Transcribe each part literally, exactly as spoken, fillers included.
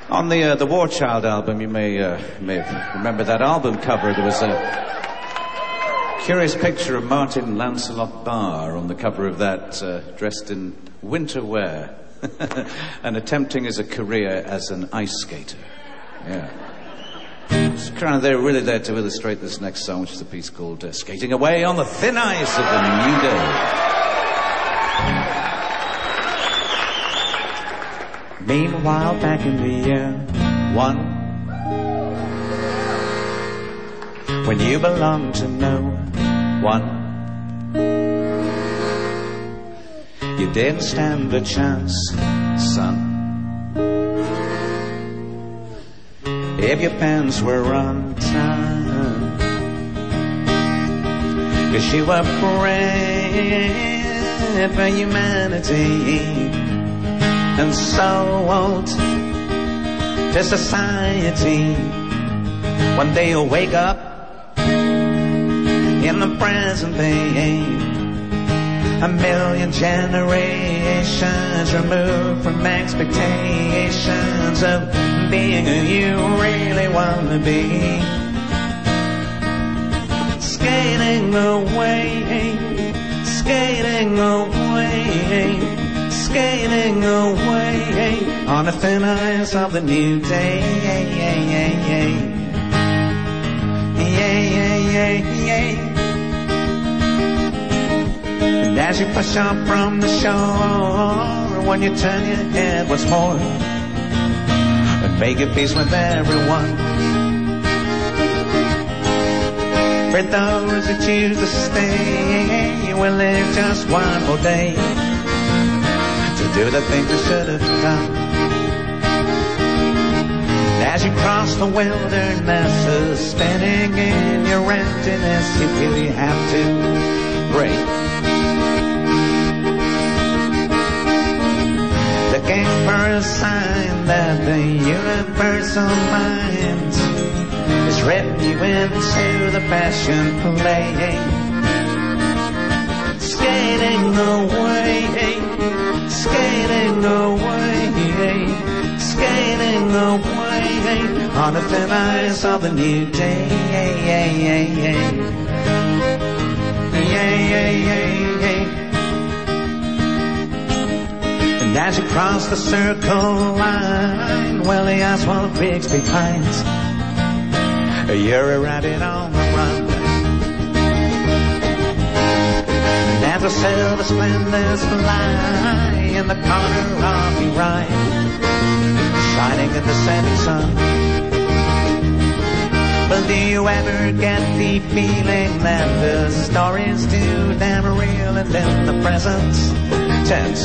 On the uh, the War Child album, you may uh, may remember that album cover. There was a curious picture of Martin Lancelot Barr on the cover of that, uh, dressed in winter wear and attempting as a career as an ice skater. Yeah. It's kind of they're really there to illustrate this next song, which is a piece called uh, "Skating Away on the Thin Ice of the New Day." Meanwhile, back in the year one, when you belong to no one, you didn't stand a chance, son. If your pants were undone, 'cause you were praying for humanity, and sold to society. One day you'll wake up in the present day, a million generations removed from expectations of being who you really want to be. Skating away, skating away, skating away on the thin ice of the new day. And as you push up from the shore, when you turn your head once more and make your peace with everyone, for those who choose to stay will live just one more day to do the things you should have done. And as you cross the wilderness, spinning in your emptiness, you really have to break. Looking for a sign that the universal mind has written you into the passion play. Skating away, skating away, skating away on the thin ice of the new day. And as you cross the circle line, well, the asphalt creaks behind, you're a rabbit on the run. And as the silver splendors fly in the corner of your eye, shining in the setting sun. But do you ever get the feeling that the story's too damn real and in the present tense?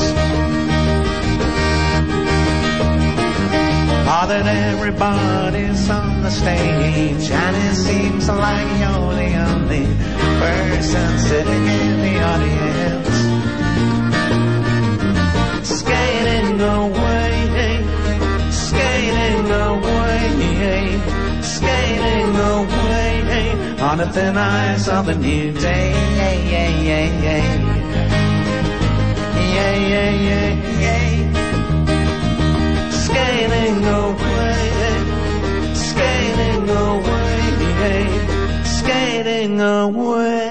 Or that everybody's on the stage and it seems like you're the only person sitting in the audience. Skating away, skating away, skating away on the thin ice of a new day. Yeah, yeah, yeah, yeah. Yeah, yeah, yeah, yeah. Skating away, skating away, skating away.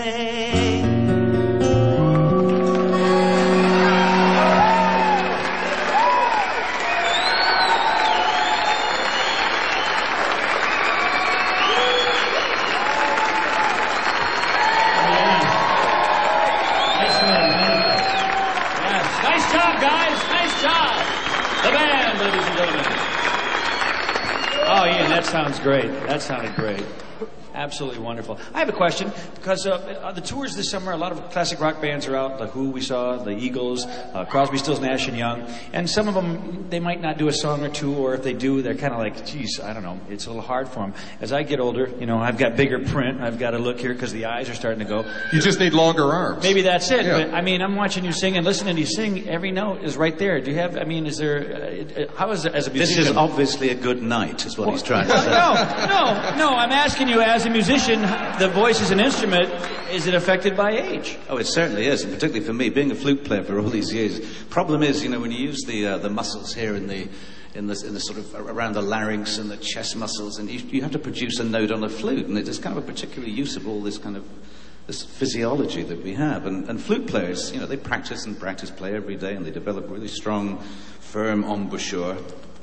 That sounds great. That sounded great. Absolutely wonderful. I have a question, because uh, the tours this summer, a lot of classic rock bands are out. The Who we saw, the Eagles, uh, Crosby, Stills, Nash and Young. And some of them, they might not do a song or two, or if they do, they're kind of like, geez, I don't know, it's a little hard for them. As I get older, you know, I've got bigger print. I've got to look here because the eyes are starting to go. You just need longer arms. Maybe that's it. Yeah. But, I mean, I'm watching you sing and listening to you sing. Every note is right there. Do you have, I mean, is there, uh, how is it as a musician? This is obviously a good night, is what well, he's trying to say. No, no, no, I'm asking you as a musician, the voice is an instrument. Is it affected by age? Oh, it certainly is, and particularly for me, being a flute player for all these years. Problem is, you know, when you use the uh, the muscles here in the in the, in the sort of around the larynx and the chest muscles, and you, you have to produce a note on a flute, and it's kind of a particular use of all this kind of this physiology that we have. And, and flute players, you know, they practice and practice, play every day, and they develop really strong, firm embouchure.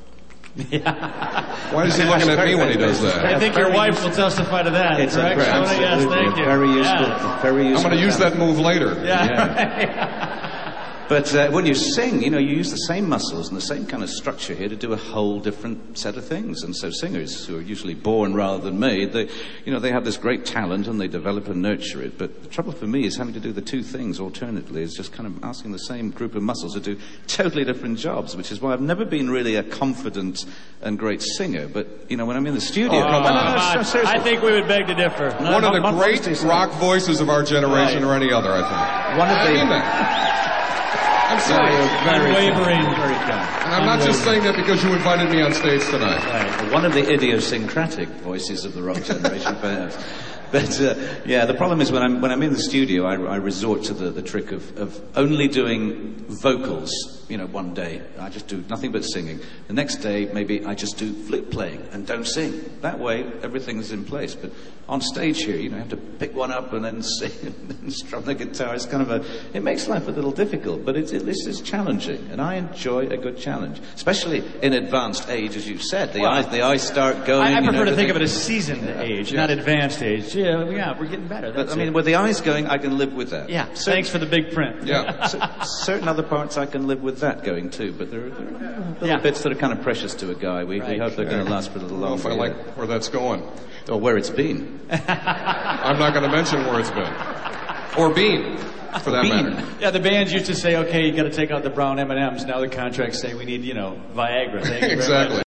Yeah. Why is he looking at me when he does that? I think your wife will testify to that. It's correct? Absolutely. Yes, thank you. Very useful. Yeah. Very useful. I'm going to use that move later. Yeah. yeah. But uh, when you sing, you know, you use the same muscles and the same kind of structure here to do a whole different set of things. And so singers, who are usually born rather than made, they, you know, they have this great talent and they develop and nurture it. But the trouble for me is having to do the two things alternately, is just kind of asking the same group of muscles to do totally different jobs, which is why I've never been really a confident and great singer. But, you know, when I'm in the studio... Oh, come on. No, no, no, I think we would beg to differ. No, One of the great rock voices of our generation, right. or any other, I think. One of I the... mean that. I'm sorry. Unwavering. Very kind. And I'm not just saying that because you invited me on stage tonight. Right. Well, one of the idiosyncratic voices of the rock generation, perhaps. But uh, yeah, the problem is when I'm when I'm in the studio, I, I resort to the, the trick of, of only doing vocals. You know, one day I just do nothing but singing. The next day, maybe I just do flute playing and don't sing. That way, everything's in place. But on stage here, you know, you have to pick one up and then sing and then strum the guitar. It's kind of a it makes life a little difficult, but it's it, it's, it's challenging, and I enjoy a good challenge, especially in advanced age, as you've said. The well, eyes the eyes start going. I, I prefer you know, to think thing. of it as seasoned yeah. age, yeah. not advanced age. Yeah, yeah, we're getting better. But, That's I mean, it. with the eyes going, I can live with that. Yeah, certain, thanks for the big print. Yeah. c- certain other parts I can live with that going too, but there are, there are little yeah. bits that are kind of precious to a guy. We, right. we hope they're going to last for a little I don't know longer. if I like where that's going. Or where it's been. I'm not going to mention where it's been. Or been, for that Bean. matter. Yeah, the bands used to say, okay, you got to take out the brown M and M's. Now the contracts say we need, you know, Viagra. Thank you very Exactly. much.